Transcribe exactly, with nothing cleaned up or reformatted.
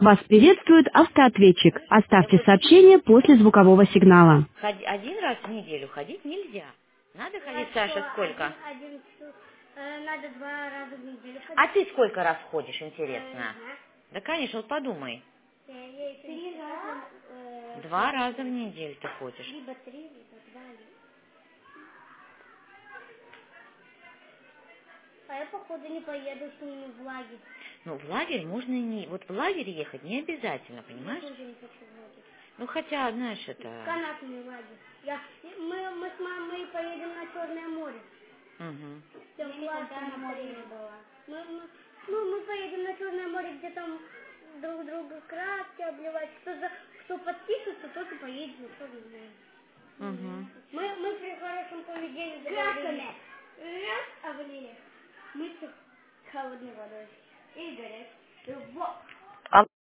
Вас приветствует автоответчик. Оставьте сообщение после звукового сигнала. Ходи- Один раз в неделю ходить нельзя. Надо ходить, А Саша, что, сколько? один, один, э, надо два раза в неделю ходить. А ты сколько раз ходишь, Э, интересно? не знаю. Да, конечно, вот подумай. Я, я еще три не раза. Э, Два раза в неделю ты ходишь. либо три, либо два. Либо... А я, походу, не поеду с ними в лагерь. Ну, в лагерь можно и не... Вот в лагерь ехать не обязательно, Я понимаешь? тоже не хочу в лагерь. Ну, хотя, знаешь, это... Канатный лагерь. Я, мы, мы с мамой поедем на Черное море. Угу. Все классно на море не было. Мы, мы, ну, мы поедем на Черное море, где там друг друга краски обливать. Кто, за, кто подпишется, тот и поедет на Черное море. Угу. Мы, мы при хорошем поведении договорились. Раз облили. Мы с холодной водой. И горячей.